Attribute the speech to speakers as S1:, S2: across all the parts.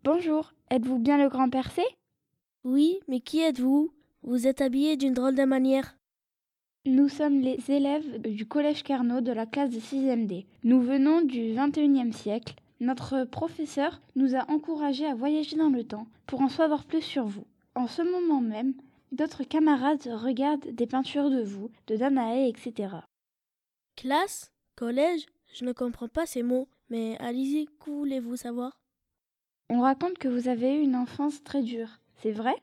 S1: Bonjour, êtes-vous bien le grand Percé?
S2: Oui, mais qui êtes-vous? Vous êtes habillé d'une drôle de manière.
S1: Nous sommes les élèves du collège Carnot de la classe de 6e D. Nous venons du 21e siècle. Notre professeur nous a encouragés à voyager dans le temps pour en savoir plus sur vous. En ce moment même, d'autres camarades regardent des peintures de vous, de Danaé, etc.
S2: Classe? Collège? Je ne comprends pas ces mots, mais allez-y, que voulez-vous savoir?
S1: On raconte que vous avez eu une enfance très dure. C'est vrai?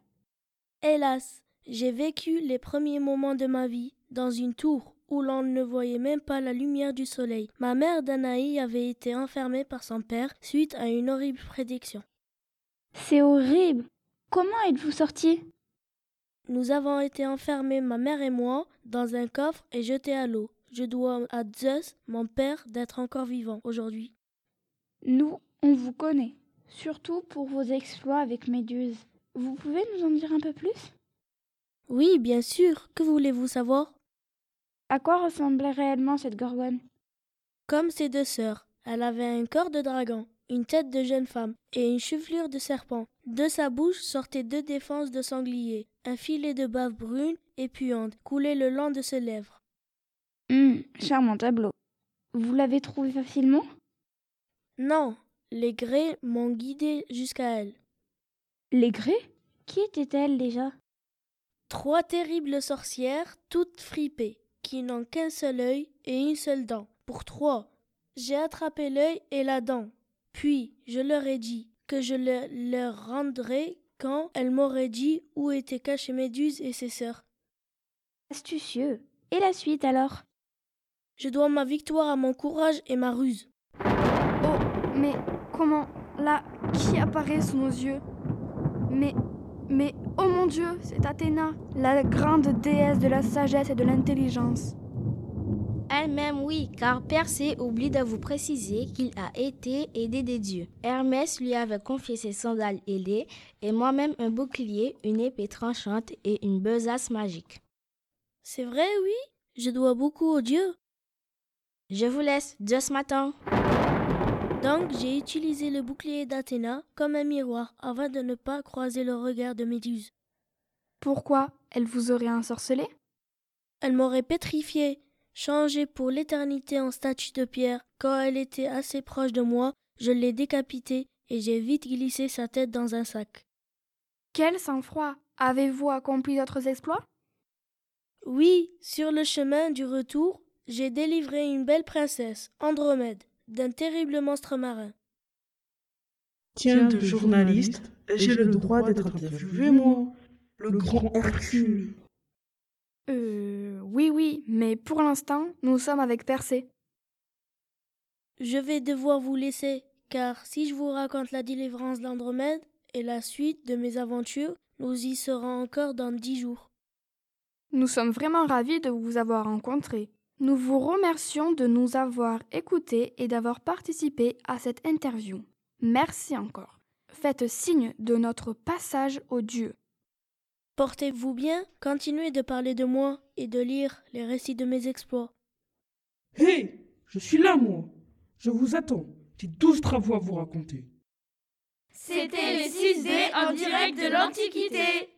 S2: Hélas, j'ai vécu les premiers moments de ma vie dans une tour où l'on ne voyait même pas la lumière du soleil. Ma mère Danaï avait été enfermée par son père suite à une horrible prédiction.
S1: C'est horrible! Comment êtes-vous sortis?
S2: Nous avons été enfermés, ma mère et moi, dans un coffre et jetés à l'eau. Je dois à Zeus, mon père, d'être encore vivant aujourd'hui.
S1: Nous, on vous connaît, surtout pour vos exploits avec Méduse. Vous pouvez nous en dire un peu plus?
S2: Oui, bien sûr. Que voulez-vous savoir?
S1: À quoi ressemblait réellement cette gorgone?
S2: Comme ses deux sœurs, elle avait un corps de dragon, une tête de jeune femme et une chevelure de serpent. De sa bouche sortaient deux défenses de sanglier. Un filet de bave brune et puante coulait le long de ses lèvres.
S1: Charmant tableau. Vous l'avez trouvé facilement?
S2: Non, les grès m'ont guidé jusqu'à elle.
S1: Les grès? Qui étaient-elles déjà?
S2: 3 terribles sorcières, toutes fripées, qui n'ont qu'un seul œil et une seule dent. Pour 3, j'ai attrapé l'œil et la dent. Puis, je leur ai dit que je le leur rendrais quand elles m'auraient dit où étaient cachées Méduse et ses sœurs.
S1: Astucieux. Et la suite alors?
S2: Je dois ma victoire à mon courage et ma ruse.
S3: Oh, mais comment? Là, qui apparaît sous nos yeux? Mais, oh mon Dieu, c'est Athéna, la grande déesse de la sagesse et de l'intelligence.
S4: Elle-même, oui, car Persée oublie de vous préciser qu'il a été aidé des dieux. Hermès lui avait confié ses sandales ailées et moi-même un bouclier, une épée tranchante et une besace magique.
S2: C'est vrai, oui? Je dois beaucoup aux dieux.
S4: Je vous laisse, Zeus m'attend.
S2: Donc, j'ai utilisé le bouclier d'Athéna comme un miroir afin de ne pas croiser le regard de Méduse.
S3: Pourquoi? Elle vous aurait ensorcelé?
S2: Elle m'aurait pétrifié, changée pour l'éternité en statue de pierre. Quand elle était assez proche de moi, je l'ai décapitée et j'ai vite glissé sa tête dans un sac.
S3: Quel sang-froid! Avez-vous accompli d'autres exploits?
S2: Oui, sur le chemin du retour, j'ai délivré une belle princesse, Andromède, d'un terrible monstre marin.
S5: Tiens de journaliste, j'ai le droit d'être interviewé, moi, le grand Hercule.
S3: Oui, mais pour l'instant, nous sommes avec Persée.
S2: Je vais devoir vous laisser, car si je vous raconte la délivrance d'Andromède et la suite de mes aventures, nous y serons encore dans 10 jours.
S3: Nous sommes vraiment ravis de vous avoir rencontré. Nous vous remercions de nous avoir écoutés et d'avoir participé à cette interview. Merci encore. Faites signe de notre passage aux dieux.
S2: Portez-vous bien, continuez de parler de moi et de lire les récits de mes exploits.
S5: Hé, je suis là, moi. Je vous attends. J'ai 12 travaux à vous raconter.
S6: C'était les 6D en direct de l'Antiquité.